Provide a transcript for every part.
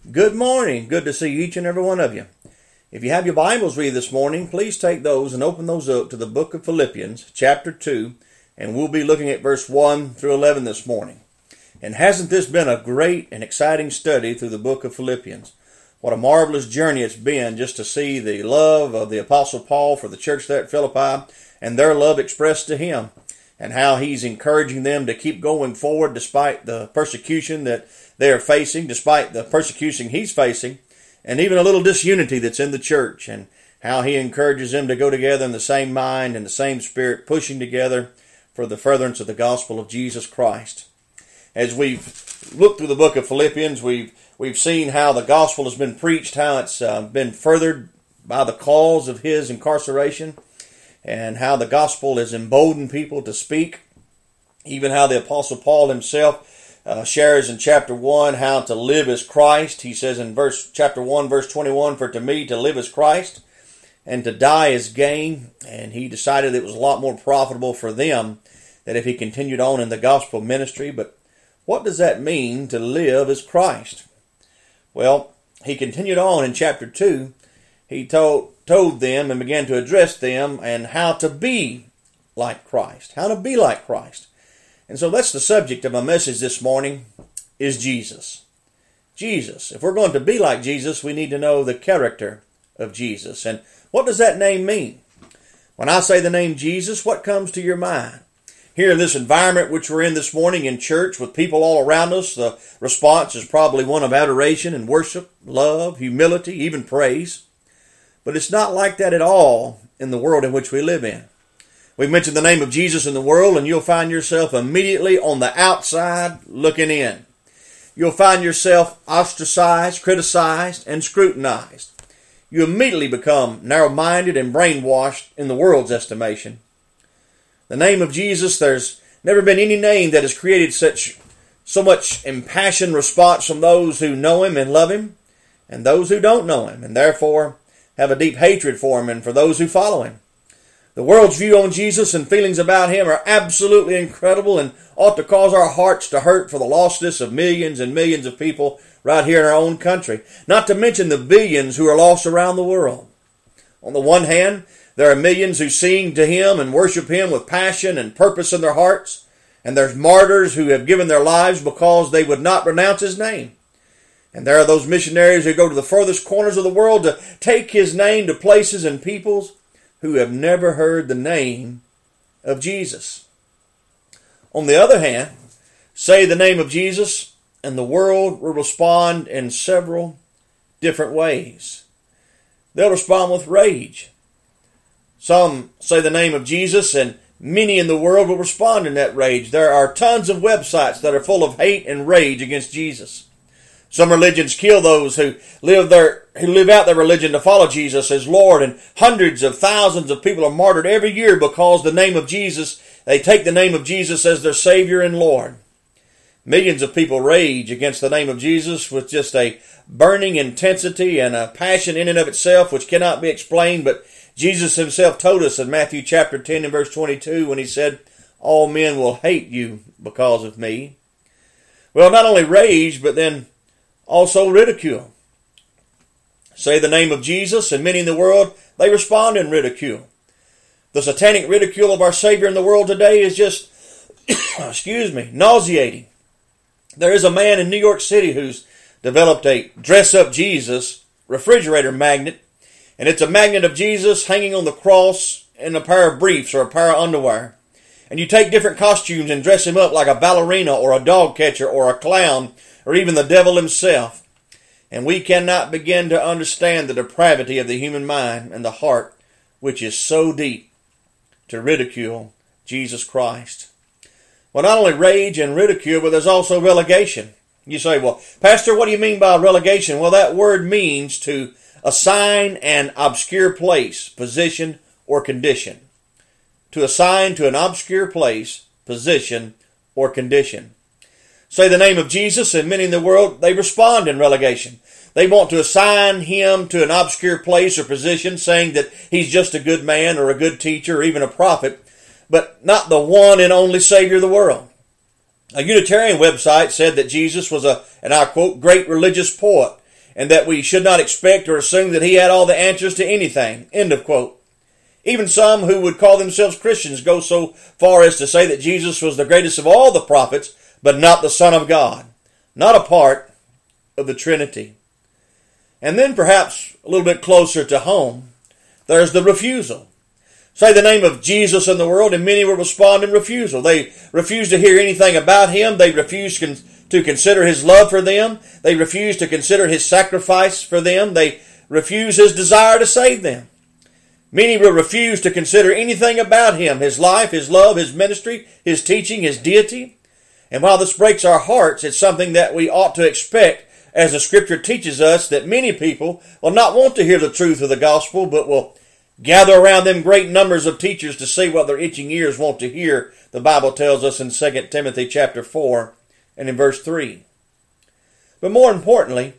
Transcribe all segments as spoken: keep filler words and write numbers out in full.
Good morning. Good to see each and every one of you. If you have your Bibles with you this morning, please take those and open those up to the book of Philippians, chapter two, and we'll be looking at verse one through eleven this morning. And hasn't this been a great and exciting study through the book of Philippians? What a marvelous journey it's been just to see the love of the Apostle Paul for the church there at Philippi and their love expressed to him, and how he's encouraging them to keep going forward despite the persecution that they are facing, despite the persecution he's facing, and even a little disunity that's in the church, and how he encourages them to go together in the same mind and the same spirit, pushing together for the furtherance of the gospel of Jesus Christ. As we've looked through the book of Philippians, we've we've seen how the gospel has been preached, how it's uh, been furthered by the cause of his incarceration, and how the gospel has emboldened people to speak. Even how the Apostle Paul himself uh, shares in chapter one how to live as Christ. He says in verse chapter one, verse twenty-one, "For to me to live as Christ, and to die is gain." And he decided it was a lot more profitable for them that if he continued on in the gospel ministry. But what does that mean, to live as Christ? Well, he continued on in chapter two. He told told them and began to address them and how to be like Christ. How to be like Christ. And so that's the subject of my message this morning, is Jesus. Jesus. If we're going to be like Jesus, we need to know the character of Jesus. And what does that name mean? When I say the name Jesus, what comes to your mind? Here in this environment which we're in this morning in church with people all around us, the response is probably one of adoration and worship, love, humility, even praise. But it's not like that at all in the world in which we live in. We've mentioned the name of Jesus in the world, and you'll find yourself immediately on the outside looking in. You'll find yourself ostracized, criticized, and scrutinized. You immediately become narrow-minded and brainwashed in the world's estimation. The name of Jesus, there's never been any name that has created such so much impassioned response from those who know him and love him, and those who don't know him, and therefore have a deep hatred for him and for those who follow him. The world's view on Jesus and feelings about him are absolutely incredible and ought to cause our hearts to hurt for the lostness of millions and millions of people right here in our own country, not to mention the billions who are lost around the world. On the one hand, there are millions who sing to him and worship him with passion and purpose in their hearts, and there's martyrs who have given their lives because they would not renounce his name. And there are those missionaries who go to the furthest corners of the world to take his name to places and peoples who have never heard the name of Jesus. On the other hand, say the name of Jesus, and the world will respond in several different ways. They'll respond with rage. Some say the name of Jesus, and many in the world will respond in that rage. There are tons of websites that are full of hate and rage against Jesus. Some religions kill those who live their who live out their religion to follow Jesus as Lord, and hundreds of thousands of people are martyred every year because the name of Jesus, they take the name of Jesus as their Savior and Lord. Millions of people rage against the name of Jesus with just a burning intensity and a passion in and of itself which cannot be explained, but Jesus himself told us in Matthew chapter ten and verse twenty-two when he said, "All men will hate you because of me." Well, not only rage, but then also ridicule. Say the name of Jesus, and many in the world, they respond in ridicule. The satanic ridicule of our Savior in the world today is just, excuse me, nauseating. There is a man in New York City who's developed a dress-up Jesus refrigerator magnet, and it's a magnet of Jesus hanging on the cross in a pair of briefs or a pair of underwear. And you take different costumes and dress him up like a ballerina or a dog catcher or a clown or even the devil himself. And we cannot begin to understand the depravity of the human mind and the heart, which is so deep, to ridicule Jesus Christ. Well, not only rage and ridicule, but there's also relegation. You say, well, Pastor, what do you mean by relegation? Well, that word means to assign an obscure place, position, or condition. To assign to an obscure place, position, or condition. Say the name of Jesus, and many in the world, they respond in relegation. They want to assign him to an obscure place or position, saying that he's just a good man or a good teacher or even a prophet, but not the one and only Savior of the world. A Unitarian website said that Jesus was a, and I quote, great religious poet, and that we should not expect or assume that he had all the answers to anything. End of quote. Even some who would call themselves Christians go so far as to say that Jesus was the greatest of all the prophets, but not the Son of God, not a part of the Trinity. And then perhaps a little bit closer to home, there's the refusal. Say the name of Jesus in the world, and many will respond in refusal. They refuse to hear anything about him. They refuse to consider his love for them. They refuse to consider his sacrifice for them. They refuse his desire to save them. Many will refuse to consider anything about him, his life, his love, his ministry, his teaching, his deity. And while this breaks our hearts, it's something that we ought to expect, as the Scripture teaches us that many people will not want to hear the truth of the gospel, but will gather around them great numbers of teachers to see what their itching ears want to hear, the Bible tells us in Second Timothy chapter four and in verse three. But more importantly,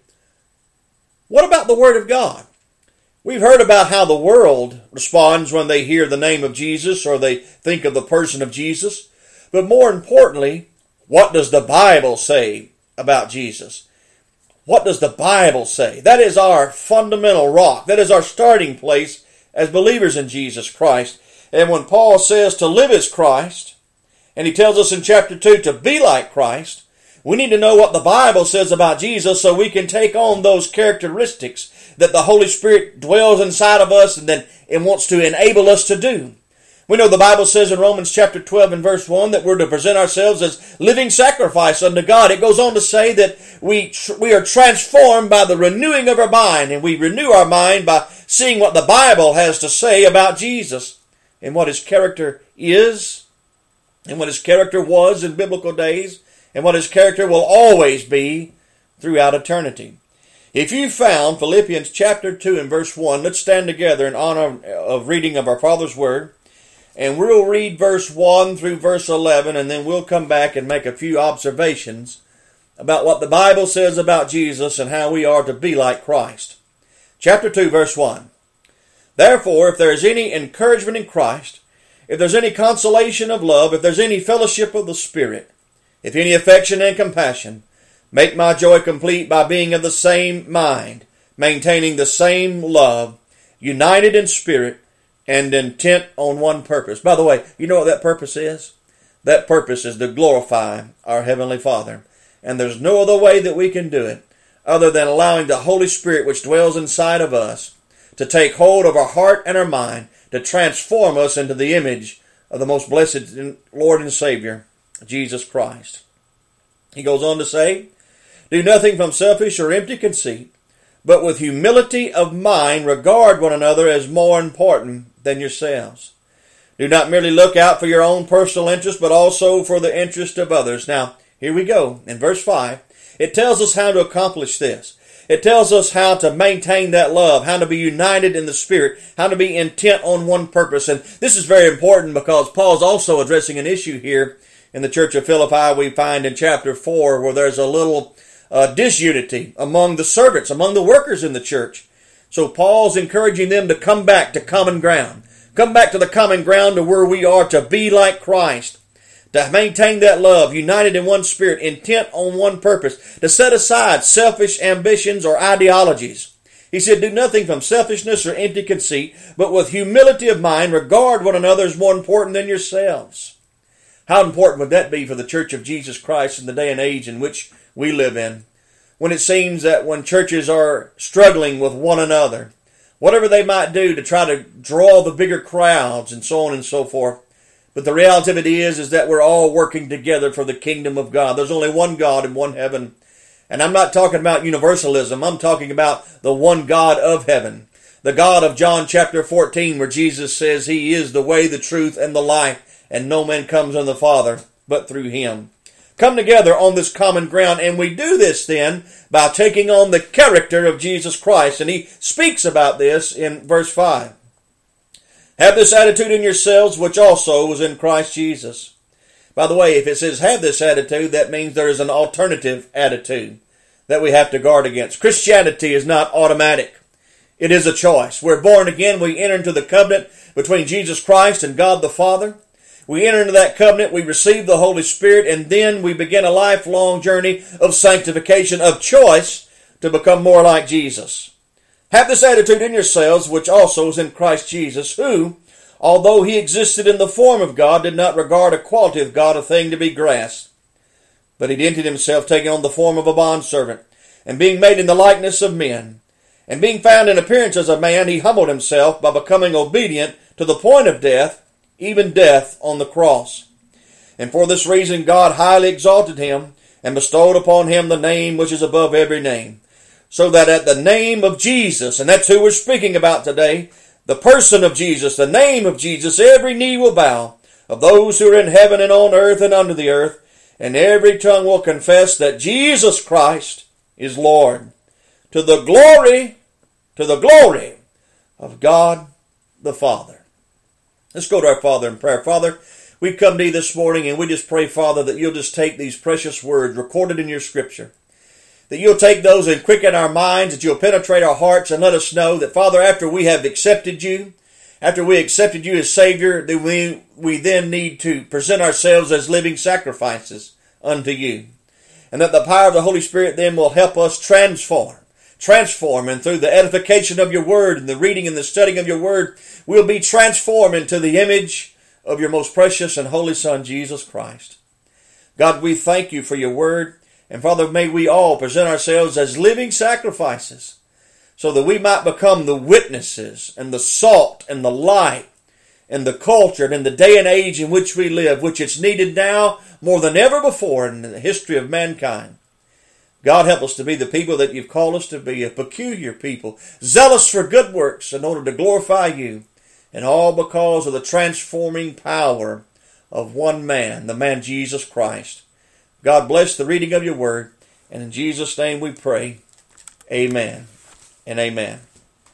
what about the Word of God? We've heard about how the world responds when they hear the name of Jesus or they think of the person of Jesus. But more importantly, what does the Bible say about Jesus? What does the Bible say? That is our fundamental rock. That is our starting place as believers in Jesus Christ. And when Paul says to live as Christ, and he tells us in chapter two to be like Christ, we need to know what the Bible says about Jesus so we can take on those characteristics that the Holy Spirit dwells inside of us and then it wants to enable us to do. We know the Bible says in Romans chapter twelve and verse one that we're to present ourselves as living sacrifice unto God. It goes on to say that we we are transformed by the renewing of our mind, and we renew our mind by seeing what the Bible has to say about Jesus and what his character is and what his character was in biblical days and what his character will always be throughout eternity. If you found Philippians chapter two and verse one, let's stand together in honor of reading of our Father's Word. And we'll read verse one through verse eleven, and then we'll come back and make a few observations about what the Bible says about Jesus and how we are to be like Christ. Chapter two, verse one. Therefore, if there is any encouragement in Christ, if there's any consolation of love, if there's any fellowship of the Spirit, if any affection and compassion, make my joy complete by being of the same mind, maintaining the same love, united in spirit, and intent on one purpose. By the way, you know what that purpose is? That purpose is to glorify our Heavenly Father. And there's no other way that we can do it other than allowing the Holy Spirit which dwells inside of us to take hold of our heart and our mind, to transform us into the image of the most blessed Lord and Savior, Jesus Christ. He goes on to say, do nothing from selfish or empty conceit, but with humility of mind regard one another as more important than yourselves. Do not merely look out for your own personal interest, but also for the interest of others. Now, here we go. In verse five, it tells us how to accomplish this. It tells us how to maintain that love, how to be united in the Spirit, how to be intent on one purpose. And this is very important because Paul's also addressing an issue here in the church of Philippi. We find in chapter four where there's a little uh, disunity among the servants, among the workers in the church. So Paul's encouraging them to come back to common ground. Come back to the common ground to where we are to be like Christ. To maintain that love, united in one spirit, intent on one purpose. To set aside selfish ambitions or ideologies. He said, do nothing from selfishness or empty conceit, but with humility of mind, regard one another as more important than yourselves. How important would that be for the Church of Jesus Christ in the day and age in which we live in? When it seems that when churches are struggling with one another, whatever they might do to try to draw the bigger crowds and so on and so forth. But the reality of it is, is that we're all working together for the kingdom of God. There's only one God and one heaven. And I'm not talking about universalism. I'm talking about the one God of heaven. The God of John chapter fourteen, where Jesus says he is the way, the truth, and the life, and no man comes unto the Father but through him. Come together on this common ground, and we do this then by taking on the character of Jesus Christ. And he speaks about this in verse five. Have this attitude in yourselves, which also was in Christ Jesus. By the way, if it says have this attitude, that means there is an alternative attitude that we have to guard against. Christianity is not automatic. It is a choice. We're born again. We enter into the covenant between Jesus Christ and God the Father. We enter into that covenant, we receive the Holy Spirit, and then we begin a lifelong journey of sanctification, of choice, to become more like Jesus. Have this attitude in yourselves, which also is in Christ Jesus, who, although he existed in the form of God, did not regard equality with God a thing to be grasped. But he emptied himself, taking on the form of a bondservant, and being made in the likeness of men. And being found in appearance as a man, he humbled himself by becoming obedient to the point of death, even death on the cross. And for this reason God highly exalted him, and bestowed upon him the name which is above every name. So that at the name of Jesus, and that's who we're speaking about today, the person of Jesus, the name of Jesus, every knee will bow, of those who are in heaven and on earth and under the earth, and every tongue will confess that Jesus Christ is Lord, to the glory, to the glory of God the Father. Let's go to our Father in prayer. Father, we come to you this morning and we just pray, Father, that you'll just take these precious words recorded in your Scripture, that you'll take those and quicken our minds, that you'll penetrate our hearts and let us know that, Father, after we have accepted you, after we accepted you as Savior, that we, we then need to present ourselves as living sacrifices unto you. And that the power of the Holy Spirit then will help us transform, transform, and through the edification of your word and the reading and the studying of your word, we'll be transformed into the image of your most precious and holy Son, Jesus Christ. God, we thank you for your word. And Father, may we all present ourselves as living sacrifices so that we might become the witnesses and the salt and the light and the culture and in the day and age in which we live, which is needed now more than ever before in the history of mankind. God, help us to be the people that you've called us to be, a peculiar people, zealous for good works in order to glorify you, and all because of the transforming power of one man, the man Jesus Christ. God bless the reading of your word, and in Jesus' name we pray, amen and amen.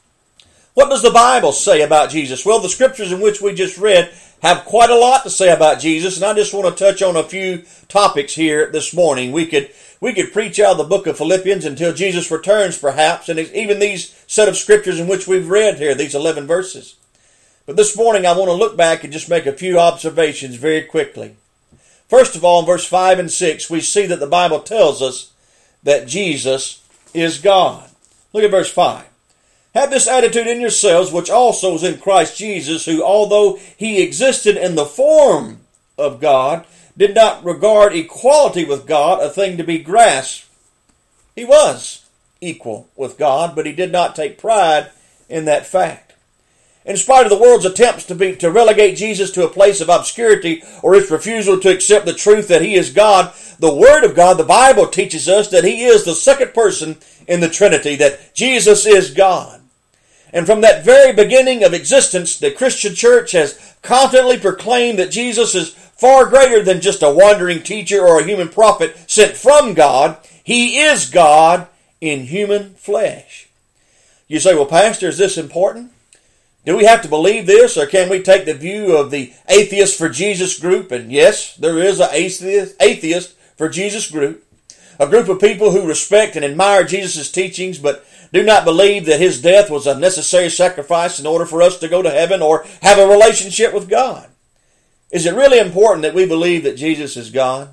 What does the Bible say about Jesus? Well, the scriptures in which we just read have quite a lot to say about Jesus, and I just want to touch on a few topics here this morning. We could we could preach out of the book of Philippians until Jesus returns, perhaps, and even these set of scriptures in which we've read here, these eleven verses. But this morning I want to look back and just make a few observations very quickly. First of all, in verse five and six, we see that the Bible tells us that Jesus is God. Look at verse five. Have this attitude in yourselves, which also is in Christ Jesus, who, although he existed in the form of God, did not regard equality with God a thing to be grasped. He was equal with God, but he did not take pride in that fact. In spite of the world's attempts to be to relegate Jesus to a place of obscurity or its refusal to accept the truth that he is God, the Word of God, the Bible, teaches us that he is the second person in the Trinity, that Jesus is God. And from that very beginning of existence, the Christian church has confidently proclaimed that Jesus is far greater than just a wandering teacher or a human prophet sent from God. He is God in human flesh. You say, well, Pastor, is this important? Do we have to believe this, or can we take the view of the Atheist for Jesus group? And yes, there is an atheist, atheist for Jesus group, a group of people who respect and admire Jesus' teachings, but do not believe that his death was a necessary sacrifice in order for us to go to heaven or have a relationship with God. Is it really important that we believe that Jesus is God?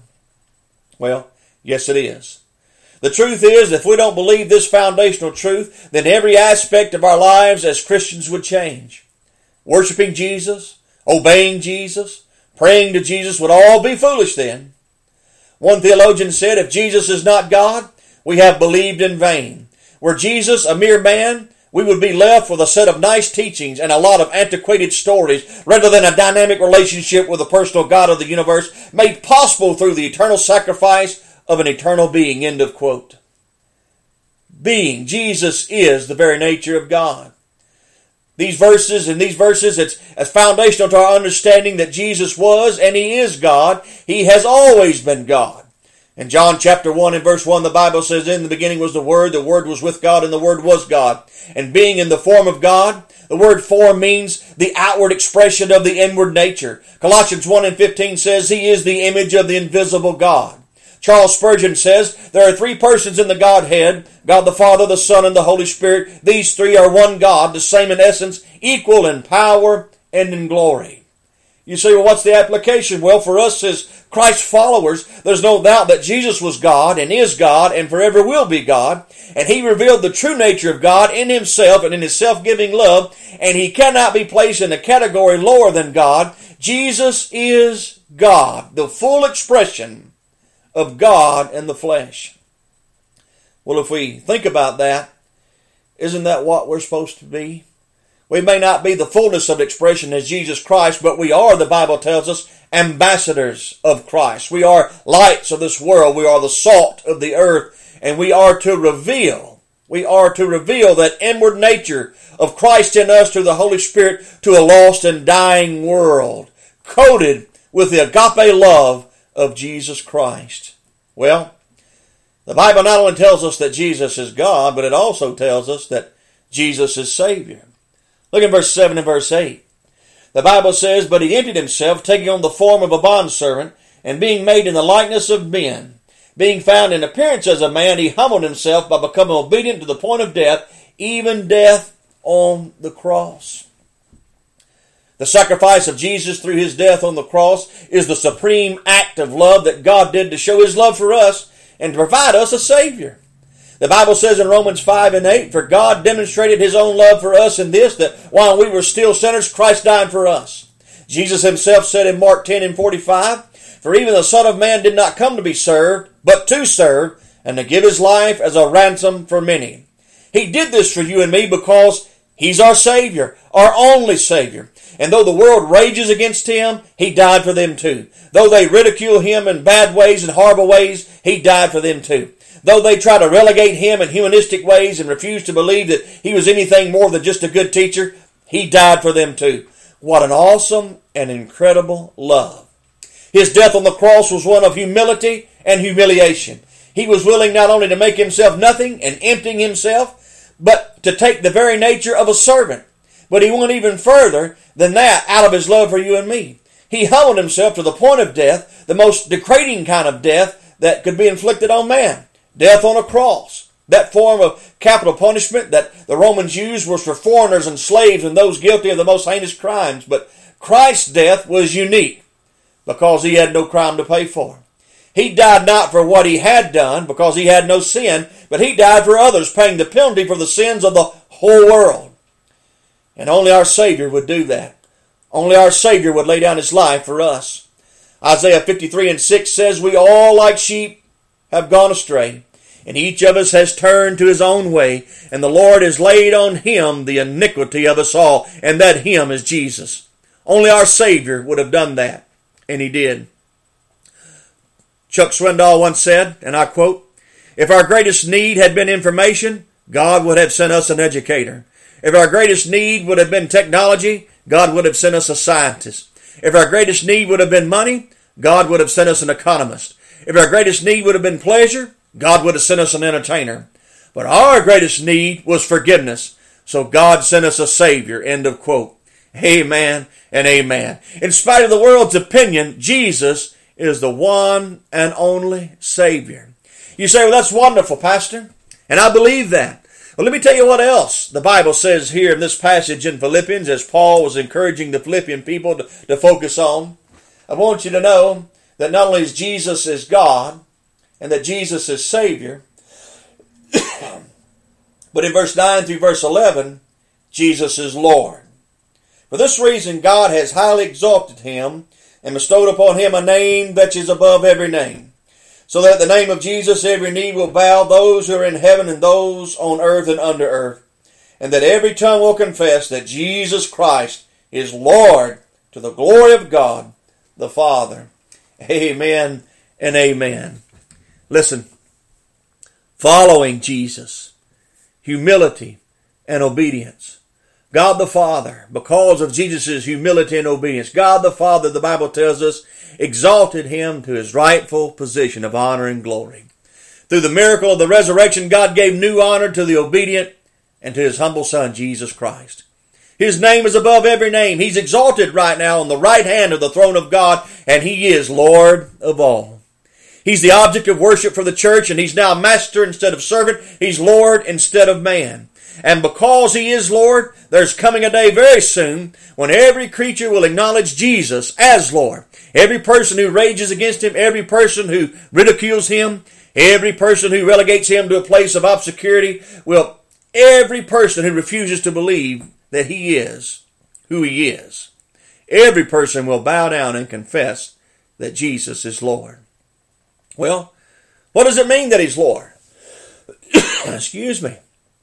Well, yes it is. The truth is, if we don't believe this foundational truth, then every aspect of our lives as Christians would change. Worshiping Jesus, obeying Jesus, praying to Jesus would all be foolish then. One theologian said, if Jesus is not God, we have believed in vain. Were Jesus a mere man, we would be left with a set of nice teachings and a lot of antiquated stories rather than a dynamic relationship with the personal God of the universe made possible through the eternal sacrifice of an eternal being. End of quote. Being, Jesus is the very nature of God. These verses, in these verses, it's as foundational to our understanding that Jesus was and he is God. He has always been God. In John chapter one and verse one, the Bible says, in the beginning was the Word, the Word was with God, and the Word was God. And being in the form of God, the word form means the outward expression of the inward nature. Colossians one and fifteen says, he is the image of the invisible God. Charles Spurgeon says, there are three persons in the Godhead, God the Father, the Son, and the Holy Spirit. These three are one God, the same in essence, equal in power and in glory. You say, well, what's the application? Well, for us as Christ followers, there's no doubt that Jesus was God and is God and forever will be God. And He revealed the true nature of God in Himself and in His self-giving love. And He cannot be placed in a category lower than God. Jesus is God, the full expression of God in the flesh. Well, if we think about that, isn't that what we're supposed to be? We may not be the fullness of expression as Jesus Christ, but we are, the Bible tells us, ambassadors of Christ. We are lights of this world. We are the salt of the earth, and we are to reveal, we are to reveal that inward nature of Christ in us through the Holy Spirit to a lost and dying world, coated with the agape love of Jesus Christ. Well, the Bible not only tells us that Jesus is God, but it also tells us that Jesus is Savior. Look at verse seven and verse eight. The Bible says, "But He emptied Himself, taking on the form of a bondservant, and being made in the likeness of men. Being found in appearance as a man, He humbled Himself by becoming obedient to the point of death, even death on the cross." The sacrifice of Jesus through His death on the cross is the supreme act of love that God did to show His love for us and to provide us a Savior. The Bible says in Romans five and eight, "For God demonstrated His own love for us in this, that while we were still sinners, Christ died for us." Jesus Himself said in Mark ten and forty-five, "For even the Son of Man did not come to be served, but to serve, and to give His life as a ransom for many." He did this for you and me because He's our Savior, our only Savior. And though the world rages against Him, He died for them too. Though they ridicule Him in bad ways and horrible ways, He died for them too. Though they try to relegate Him in humanistic ways and refuse to believe that He was anything more than just a good teacher, He died for them too. What an awesome and incredible love. His death on the cross was one of humility and humiliation. He was willing not only to make Himself nothing and emptying Himself, but to take the very nature of a servant. But He went even further than that out of His love for you and me. He humbled Himself to the point of death, the most degrading kind of death that could be inflicted on man. Death on a cross. That form of capital punishment that the Romans used was for foreigners and slaves and those guilty of the most heinous crimes. But Christ's death was unique because He had no crime to pay for. He died not for what He had done because He had no sin, but He died for others, paying the penalty for the sins of the whole world. And only our Savior would do that. Only our Savior would lay down His life for us. Isaiah fifty-three and six says, "We all like sheep have gone astray, and each of us has turned to his own way, and the Lord has laid on Him the iniquity of us all," and that Him is Jesus. Only our Savior would have done that, and He did. Chuck Swindoll once said, and I quote, "If our greatest need had been information, God would have sent us an educator. If our greatest need would have been technology, God would have sent us a scientist. If our greatest need would have been money, God would have sent us an economist. If our greatest need would have been pleasure, God would have sent us an entertainer. But our greatest need was forgiveness, so God sent us a Savior." End of quote. Amen and amen. In spite of the world's opinion, Jesus is the one and only Savior. You say, "Well, that's wonderful, Pastor." And I believe that. Well, let me tell you what else the Bible says here in this passage in Philippians as Paul was encouraging the Philippian people to, to focus on. I want you to know that not only is Jesus is God and that Jesus is Savior, but in verse nine through verse eleven, Jesus is Lord. For this reason God has highly exalted Him and bestowed upon Him a name that is above every name, so that at the name of Jesus every knee will bow, those who are in heaven and those on earth and under earth, and that every tongue will confess that Jesus Christ is Lord, to the glory of God the Father. Amen and amen. Listen, following Jesus, humility and obedience. God the Father, because of Jesus' humility and obedience, God the Father, the Bible tells us, exalted Him to His rightful position of honor and glory. Through the miracle of the resurrection, God gave new honor to the obedient and to His humble Son, Jesus Christ. His name is above every name. He's exalted right now on the right hand of the throne of God, and He is Lord of all. He's the object of worship for the church, and He's now master instead of servant. He's Lord instead of man. And because He is Lord, there's coming a day very soon when every creature will acknowledge Jesus as Lord. Every person who rages against Him, every person who ridicules Him, every person who relegates Him to a place of obscurity, will, every person who refuses to believe that He is who He is, every person will bow down and confess that Jesus is Lord. Well, what does it mean that He's Lord? Excuse me.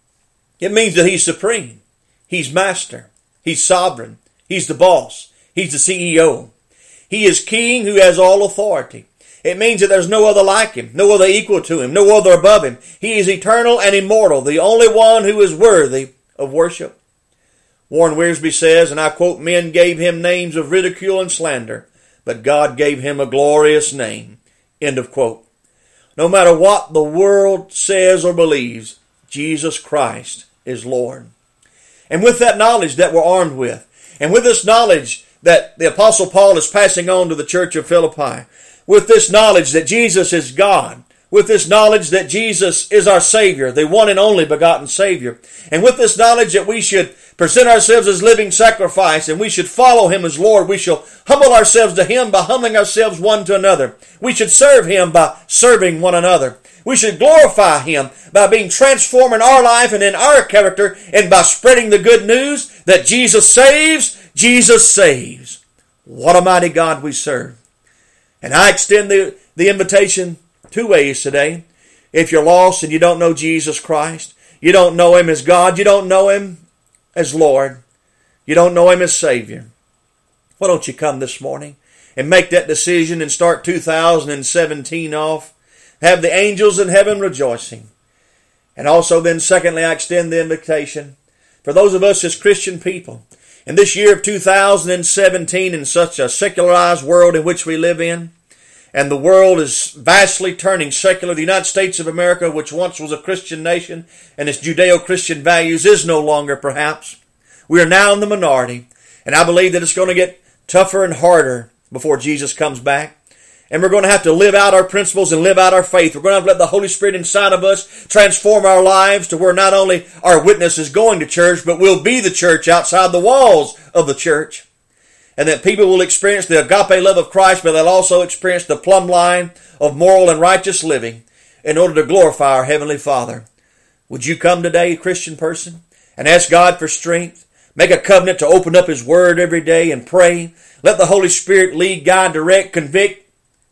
It means that He's supreme. He's master. He's sovereign. He's the boss. He's the C E O. He is king who has all authority. It means that there's no other like Him, no other equal to Him, no other above Him. He is eternal and immortal, the only one who is worthy of worship. Warren Wiersbe says, and I quote, "Men gave Him names of ridicule and slander, but God gave Him a glorious name." End of quote. No matter what the world says or believes, Jesus Christ is Lord. And with that knowledge that we're armed with, and with this knowledge that the Apostle Paul is passing on to the church of Philippi, with this knowledge that Jesus is God, with this knowledge that Jesus is our Savior, the one and only begotten Savior, and with this knowledge that we should present ourselves as living sacrifice and we should follow Him as Lord, we shall humble ourselves to Him by humbling ourselves one to another. We should serve Him by serving one another. We should glorify Him by being transformed in our life and in our character, and by spreading the good news that Jesus saves, Jesus saves. What a mighty God we serve. And I extend the, the invitation two ways today. If you're lost and you don't know Jesus Christ, you don't know Him as God, you don't know Him as Lord, you don't know Him as Savior, why don't you come this morning and make that decision and start two thousand seventeen off? Have the angels in heaven rejoicing. And also then, secondly, I extend the invitation for those of us as Christian people in this year of two thousand seventeen, in such a secularized world in which we live in, and the world is vastly turning secular. The United States of America, which once was a Christian nation, and its Judeo-Christian values is no longer, perhaps. We are now in the minority, and I believe that it's going to get tougher and harder before Jesus comes back. And we're going to have to live out our principles and live out our faith. We're going to have to let the Holy Spirit inside of us transform our lives to where not only our witness is going to church, but we'll be the church outside the walls of the church. And that people will experience the agape love of Christ, but they'll also experience the plumb line of moral and righteous living in order to glorify our Heavenly Father. Would you come today, Christian person, and ask God for strength? Make a covenant to open up His Word every day and pray. Let the Holy Spirit lead, guide, direct, convict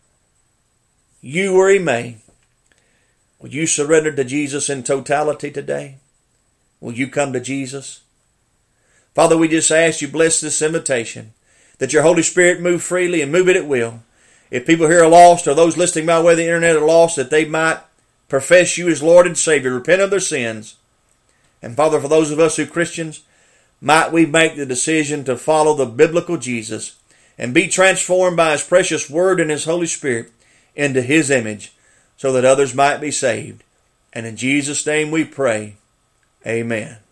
you where He may. Will you surrender to Jesus in totality today? Will you come to Jesus? Father, we just ask you bless this invitation, that your Holy Spirit move freely and move it at will. If people here are lost, or those listening by way of the internet are lost, that they might profess you as Lord and Savior, repent of their sins. And Father, for those of us who are Christians, might we make the decision to follow the biblical Jesus and be transformed by His precious Word and His Holy Spirit into His image, so that others might be saved. And in Jesus' name we pray. Amen.